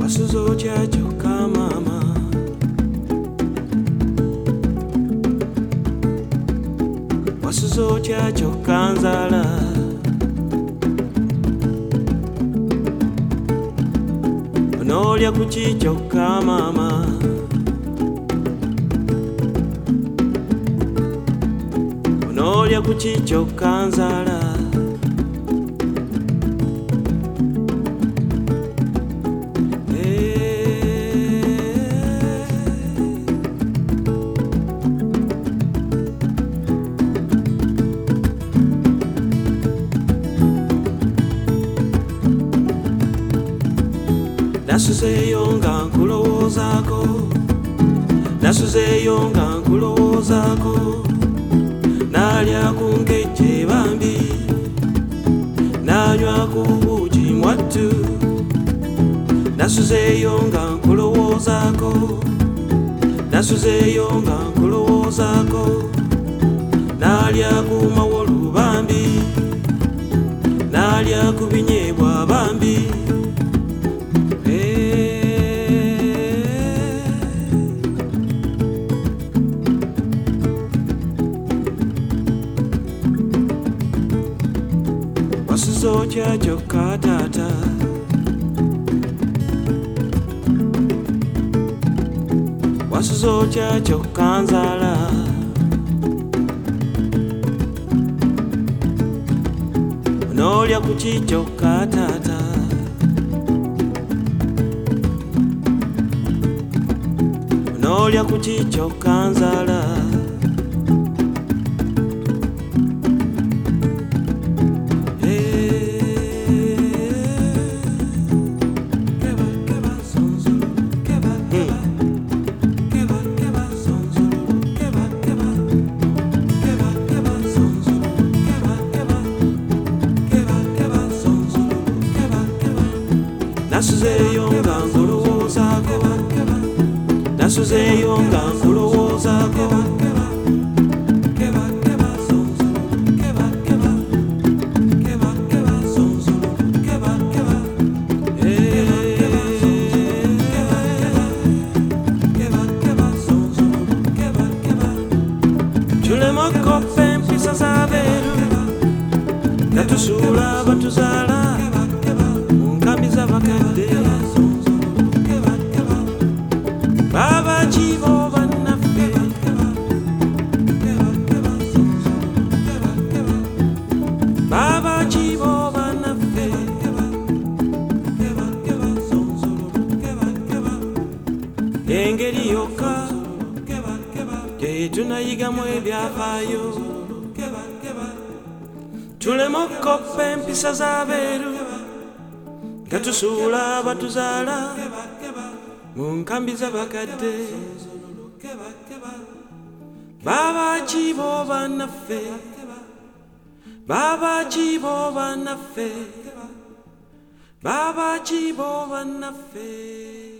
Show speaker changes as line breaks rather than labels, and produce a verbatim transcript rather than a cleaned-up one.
Wasuzo chacho kamama Wasuzo chacho kanzala Onolya kuchicho kamama Onolya kuchicho kanzala Nasuzeyo nga nkulowoozako Nasuzeyo nga nkulowoozako Nalya ku nkejje bambi Nanywa ku buugi mwattu Nasuzeyo nga nkulowoozako Nasuzeyo nga nkulowoozako Nalya ku mawolu bambi Nalya ku binyeebwa bambi Wasuzo chacho katata Wasuzo chacho kanzala Onolya kuchicho katata Onolya kuchicho kanzala Nasuzeyo nga nkulowoozako Nasuzeyo nga nkulowoozako Tulema okoppa empisa z'abeeru nga tusuula batuzaala Baba chibo banafe Baba chibo banafe Engeri yoka Tetunayigamu ebyafaayo Tulema okoppa empisa z'abeeru nga tusuula batuzaala mu nkambi z'abakadde Baba chibo bannaffe Baba chibo bannaffe Baba chibo bannaffe